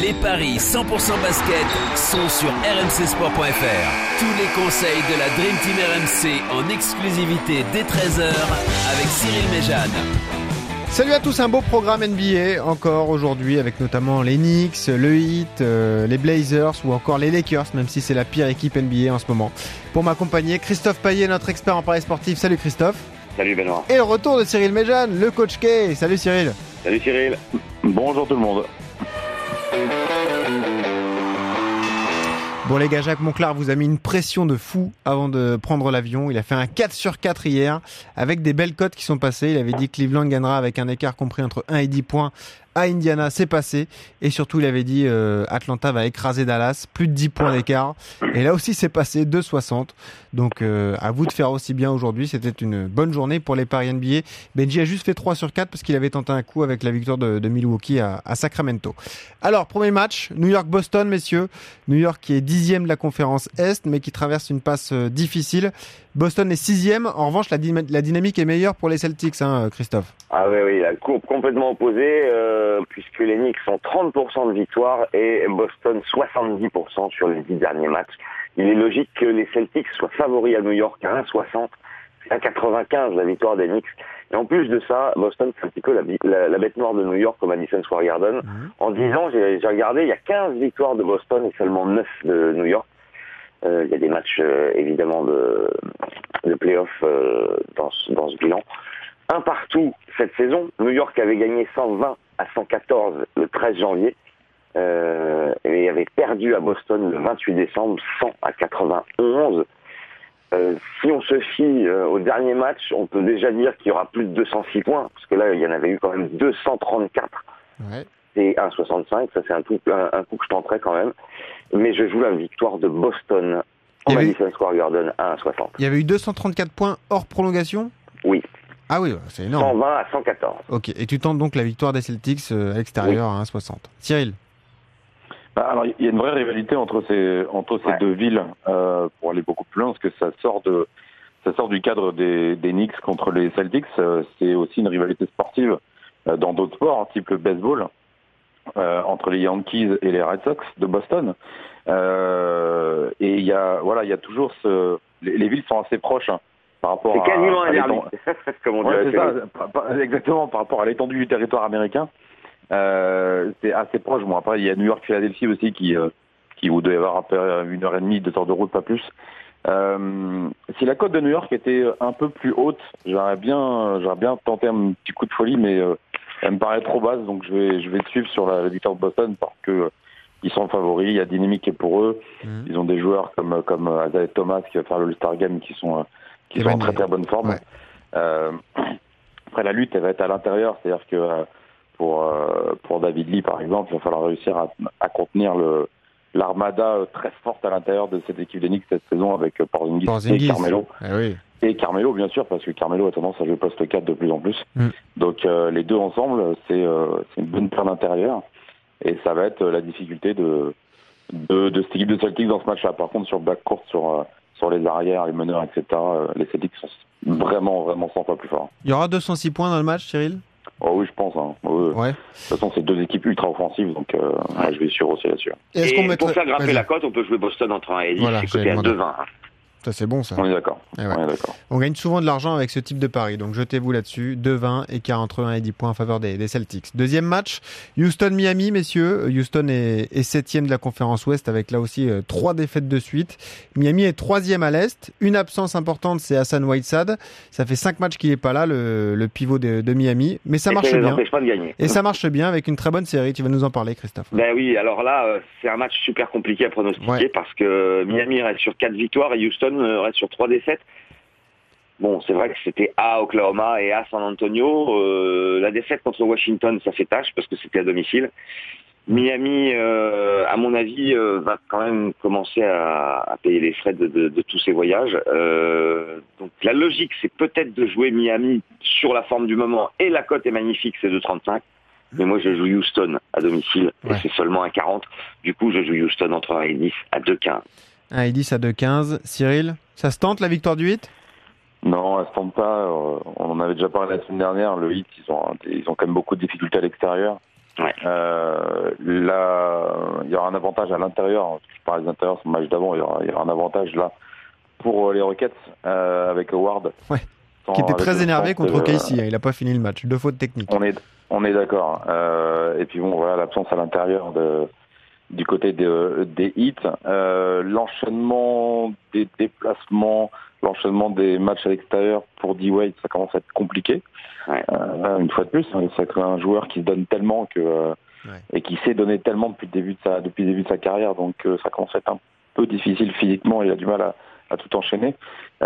Les paris 100% basket sont sur rmcsport.fr. Tous les conseils de la Dream Team RMC en exclusivité dès 13h avec Cyril Méjane. Salut à tous, un beau programme NBA encore aujourd'hui avec notamment les Knicks, le Heat, les Blazers ou encore les Lakers, même si c'est la pire équipe NBA en ce moment. Pour m'accompagner, Christophe Payet, notre expert en paris sportif. Salut Christophe. Salut Benoît. Et le retour de Cyril Méjane, le coach K. Salut Cyril. Salut Cyril. Bonjour tout le monde. Bon les gars, Jacques Monclar vous a mis une pression de fou avant de prendre l'avion. Il a fait un 4 sur 4 hier avec des belles cotes qui sont passées. Il avait dit que Cleveland gagnera avec un écart compris entre 1 et 10 points à Indiana, c'est passé. Et surtout, il avait dit Atlanta va écraser Dallas, plus de 10 points d'écart. Et là aussi, c'est passé, 2,60. Donc, à vous de faire aussi bien aujourd'hui. C'était une bonne journée pour les paris NBA. Benji a juste fait 3 sur 4 parce qu'il avait tenté un coup avec la victoire de Milwaukee à Sacramento. Alors, premier match, New York-Boston, messieurs. New York qui est 10e de la conférence Est, mais qui traverse une passe difficile. Boston est 6e. En revanche, la dynamique est meilleure pour les Celtics, hein, Christophe. Ah oui, la courbe complètement opposée, puisque les Knicks ont 30% de victoire et Boston 70% sur les 10 derniers matchs. Il est logique que les Celtics soient favoris à New York à 1,60, à 95 la victoire des Knicks. Et en plus de ça, Boston c'est un petit peu la bête noire de New York au Madison Square Garden. En 10 ans, j'ai regardé, il y a 15 victoires de Boston et seulement 9 de New York. Il y a des matchs évidemment de play-off dans ce bilan. Un partout cette saison. New York avait gagné 120 à 114 le 13 janvier et avait perdu à Boston le 28 décembre 100 à 91. Si on se fie au dernier match, on peut déjà dire qu'il y aura plus de 206 points, parce que là il y en avait eu quand même 234. Ouais. Et 1,65, ça c'est un coup que je tenterai quand même. Mais je joue la victoire de Boston en Madison Square Garden à 1,60. Il y avait eu 234 points hors prolongation ? Oui. Ah oui, c'est énorme. 120 à 114. Ok, et tu tentes donc la victoire des Celtics à l'extérieur à 1,60. Cyril ? Alors, il y a une vraie rivalité entre ces deux villes pour aller beaucoup plus loin, parce que ça sort du cadre des Knicks contre les Celtics. C'est aussi une rivalité sportive dans d'autres sports, type le baseball, entre les Yankees et les Red Sox de Boston. Et il y a toujours les villes sont assez proches. Par rapport c'est quasiment un derby, comme on dirait. C'est ça, exactement, par rapport à l'étendue du territoire américain. C'est assez proche. Bon, après, il y a New York-Philadelphie aussi qui vous devez avoir à peu près 1h30, 2 heures de route, pas plus. Si la côte de New York était un peu plus haute, j'aurais bien tenté un petit coup de folie, mais elle me paraît trop basse, donc je vais suivre sur la victoire de Boston parce que ils sont favoris, il y a dynamique qui est pour eux. Ils ont des joueurs comme Isaiah Thomas qui va faire le All-Star Game qui sont en très très bonne forme. Ouais. Après la lutte, elle va être à l'intérieur, c'est-à-dire que pour David Lee par exemple, il va falloir réussir à contenir l'armada très forte à l'intérieur de cette équipe des Knicks cette saison avec Porzingis et Carmelo. Oui. Et Carmelo bien sûr, parce que Carmelo a tendance à jouer poste 4 de plus en plus. Donc les deux ensemble, c'est une bonne paire d'intérieur. Et ça va être la difficulté de cette équipe de Celtics dans ce match-là. Par contre, sur le backcourt, sur les arrières, les meneurs, etc., les Celtics sont vraiment 100 fois plus forts. Il y aura 206 points dans le match, Cyril ? Oh oui, je pense. Hein. Ouais. De toute façon, c'est deux équipes ultra offensives, donc je vais sûr aussi là-dessus. Et pour faire grimper la cote, on peut jouer Boston entre 1 et 10, c'est coté à 2,20. Ça, c'est bon, ça. On est d'accord. Ouais. On gagne souvent de l'argent avec ce type de pari, donc jetez-vous là-dessus. 2,20, écart entre 1 et 10 points en faveur des Celtics. Deuxième match, Houston-Miami, messieurs. Houston est 7e de la conférence Ouest avec là aussi 3 défaites de suite. Miami est 3e à l'Est. Une absence importante, c'est Hassan Whiteside. Ça fait 5 matchs qu'il n'est pas là, le pivot de Miami. Mais ça marche bien. Pas de gagner. Et ça marche bien avec une très bonne série. Tu vas nous en parler, Christophe. Ben oui, alors là, c'est un match super compliqué à pronostiquer parce que Miami reste sur 4 victoires et Houston reste sur 3 défaites. Bon, c'est vrai que c'était à Oklahoma et à San Antonio. La défaite contre Washington, ça fait tâche parce que c'était à domicile. Miami, à mon avis, va quand même commencer à payer les frais de tous ces voyages. Donc la logique, c'est peut-être de jouer Miami sur la forme du moment et la cote est magnifique, c'est 2,35. Mais moi, je joue Houston à domicile et c'est seulement 1,40. Du coup, je joue Houston entre 1 et 10 à 2,15. 1 et 10 à 2,15. Cyril, ça se tente la victoire du 8 ? Non, elle se tente pas. On en avait déjà parlé la semaine dernière. Le Heat, ils ont quand même beaucoup de difficultés à l'extérieur. Ouais. Là, il y aura un avantage à l'intérieur. Je parle des intérieurs, c'est le match d'avant. Il y aura un avantage là pour les Rockets avec Howard. Ouais. Qui était très énervé contre Casey. Il n'a pas fini le match. 2 fautes techniques. On est d'accord. Et puis bon, voilà, l'absence à l'intérieur du côté des hits, l'enchaînement des déplacements, l'enchaînement des matchs à l'extérieur pour D-Wade, ça commence à être compliqué. Ouais. Une fois de plus, c'est un joueur qui se donne tellement et qui sait donner tellement depuis le début de sa carrière, donc ça commence à être un peu difficile physiquement. Il a du mal à tout enchaîner.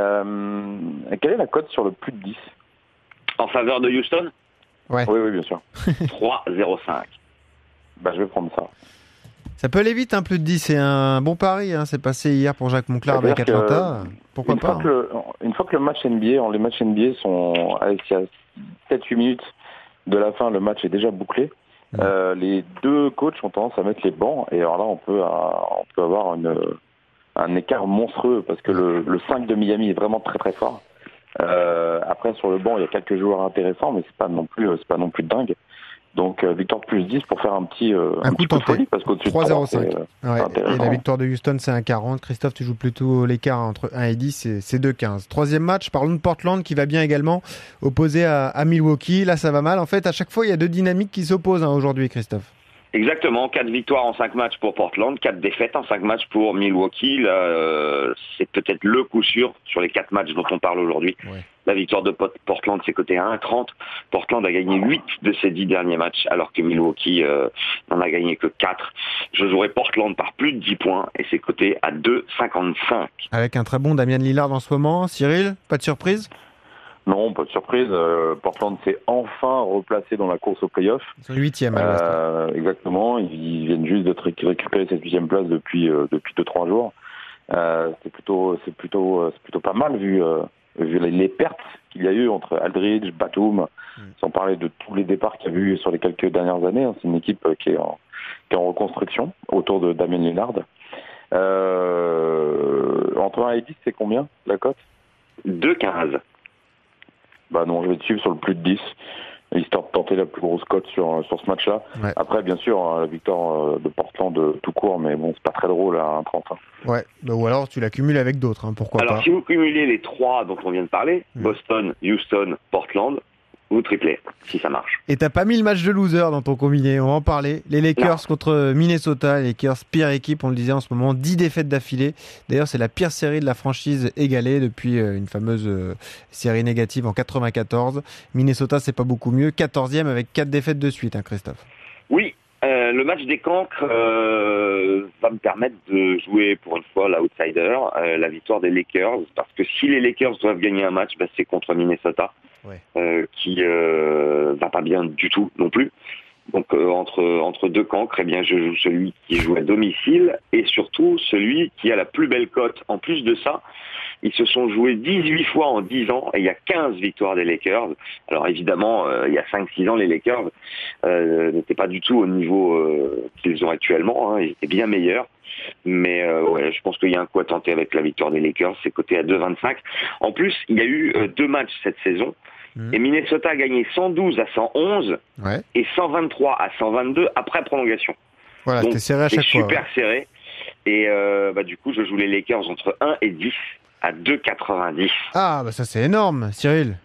Quelle est la cote sur le plus de 10 En faveur de Houston? Ouais. Oui, bien sûr. 3,05. Je vais prendre ça. Ça peut aller vite, plus de 10. C'est un bon pari. C'est passé hier pour Jacques Monclar avec Atlanta. Pourquoi pas Une fois que le match NBA, les matchs NBA sont à 7-8 minutes de la fin, le match est déjà bouclé. Les deux coachs ont tendance à mettre les bancs. Et alors là, on peut avoir un écart monstrueux parce que le 5 de Miami est vraiment très très fort. Après, sur le banc, il y a quelques joueurs intéressants, mais c'est pas non plus dingue. Donc, victoire plus 10 pour faire un coup de folie, parce qu'au-dessus 3,05. Ouais. Et la victoire de Houston, c'est 1,40. Christophe, tu joues plutôt l'écart entre 1 et 10, c'est 2,15. Troisième match, parlons de Portland qui va bien également, opposé à Milwaukee. Là, ça va mal. En fait, à chaque fois, il y a 2 dynamiques qui s'opposent aujourd'hui, Christophe. Exactement, 4 victoires en 5 matchs pour Portland, 4 défaites en 5 matchs pour Milwaukee. Là, c'est peut-être le coup sûr sur les 4 matchs dont on parle aujourd'hui. Ouais. La victoire de Portland, c'est coté à 1,30. Portland a gagné 8 de ses 10 derniers matchs, alors que Milwaukee n'en a gagné que 4. Je jouerai Portland par plus de 10 points et c'est coté à 2,55. Avec un très bon Damian Lillard en ce moment. Cyril, pas de surprise ? Non, pas de surprise. Portland s'est enfin replacé dans la course au play-off. Ils sont 8e. Exactement. Ils viennent juste de récupérer cette 8e place depuis 2-3 jours. C'est plutôt pas mal vu les pertes qu'il y a eu entre Aldridge, Batum, sans parler de tous les départs qu'il y a eu sur les quelques dernières années. C'est une équipe qui est en reconstruction autour de Damian Lillard. Entre 1 et 10, c'est combien la cote? 2,15. Non, je vais te suivre sur le plus de 10, histoire de tenter la plus grosse cote sur ce match-là. Ouais. Après, bien sûr, la victoire de Portland tout court, mais bon, c'est pas très drôle à 1,30. Ouais, ou alors tu l'accumules avec d'autres, pourquoi pas. Alors, si vous cumulez les 3 dont on vient de parler, Boston, Houston, Portland, vous triplez, si ça marche. Et t'as pas mis le match de loser dans ton combiné, on va en parler. Les Lakers contre Minnesota, les Lakers, pire équipe, on le disait en ce moment, 10 défaites d'affilée. D'ailleurs, c'est la pire série de la franchise égalée depuis une fameuse série négative en 94. Minnesota, c'est pas beaucoup mieux, 14e avec 4 défaites de suite, Christophe. Oui, le match des cancres va me permettre de jouer pour une fois l'outsider, la victoire des Lakers, parce que si les Lakers doivent gagner un match, c'est contre Minnesota. Ouais. Qui va pas bien du tout non plus. Donc entre 2 cancres, je joue celui qui joue à domicile et surtout celui qui a la plus belle cote. En plus de ça, ils se sont joués 18 fois en 10 ans et il y a 15 victoires des Lakers. Alors évidemment, il y a 5-6 ans, les Lakers n'étaient pas du tout au niveau qu'ils ont actuellement. Ils étaient bien meilleurs. Mais je pense qu'il y a un coup à tenter avec la victoire des Lakers. C'est coté à 2,25. En plus, il y a eu 2 matchs cette saison. Et Minnesota a gagné 112 à 111 et 123 à 122 après prolongation. Voilà, donc, c'était serré à chaque fois. C'est super serré. Et du coup, je joue les Lakers entre 1 et 10 à 2,90. Ah, ça c'est énorme, Cyril.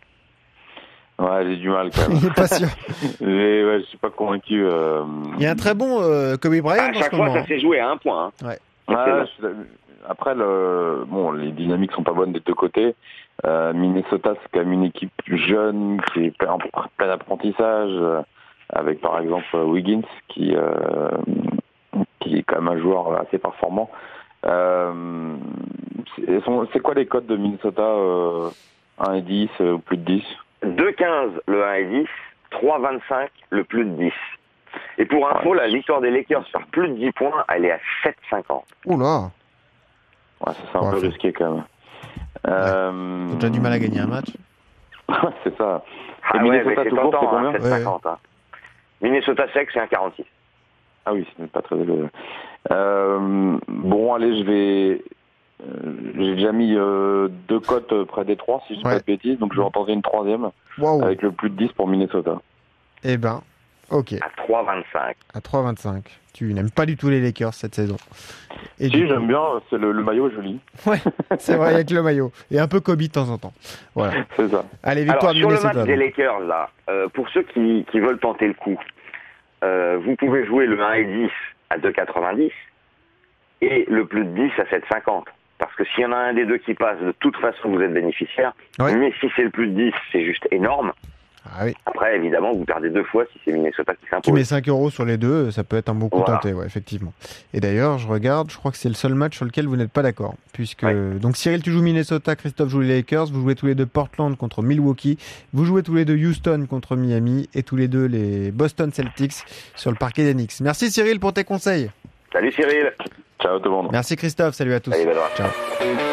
Ouais, j'ai du mal quand même. Il est pas sûr. Je suis pas convaincu. Il y a un très bon Kobe Bryant. À chaque fois, ça s'est joué à 1 point. Ouais. Après, les dynamiques sont pas bonnes des deux côtés. Minnesota, c'est quand même une équipe jeune qui est en plein apprentissage, avec par exemple Wiggins qui est quand même un joueur assez performant. C'est quoi les cotes de Minnesota 1 et 10 ou plus de 10? 2,15 le 1 et 10, 3,25 le plus de 10. Et pour info, la victoire des Lakers par plus de 10 points, elle est à 7,50. Oula. Ouais, c'est un peu risqué quand même. T'as déjà du mal à gagner un match. C'est ça. Et Minnesota tout court, c'est combien? 7,50. Minnesota sec, c'est 1,46. Ah oui, c'est pas très élevé. Bon, allez, j'ai déjà mis 2 cotes près des 3, si je dis pas de bêtises, donc je vais en tenter une 3e avec le plus de 10 pour Minnesota. Ok. à 3,25. À 3,25. Tu n'aimes pas du tout les Lakers cette saison. Et Si, j'aime bien, c'est le maillot est joli. Ouais, c'est vrai, avec le maillot. Et un peu Kobe de temps en temps. Voilà. C'est ça. Allez, victoire Alors, de sur le Minnesota. match des Lakers, là, pour ceux qui veulent tenter le coup, vous pouvez jouer le 1 et 10 à 2,90 et le plus de 10 à 7,50. Parce que s'il y en a un des deux qui passe, de toute façon, vous êtes bénéficiaire. Ouais. Mais si c'est le plus de 10, c'est juste énorme. Ah oui. Après, évidemment, vous perdez 2 fois si c'est Minnesota qui Tu s'impose. mets 5 € sur les deux, ça peut être un bon coup Voilà. tenté, ouais, effectivement. Et d'ailleurs, je regarde, je crois que c'est le seul match sur lequel vous n'êtes pas d'accord. Puisque, donc Cyril, tu joues Minnesota, Christophe joue les Lakers, vous jouez tous les deux Portland contre Milwaukee, vous jouez tous les deux Houston contre Miami, et tous les deux les Boston Celtics sur le parquet des Knicks. Merci Cyril pour tes conseils. Salut Cyril. Ciao tout le monde. Merci Christophe, salut à tous. Allez, Benoît. Ciao.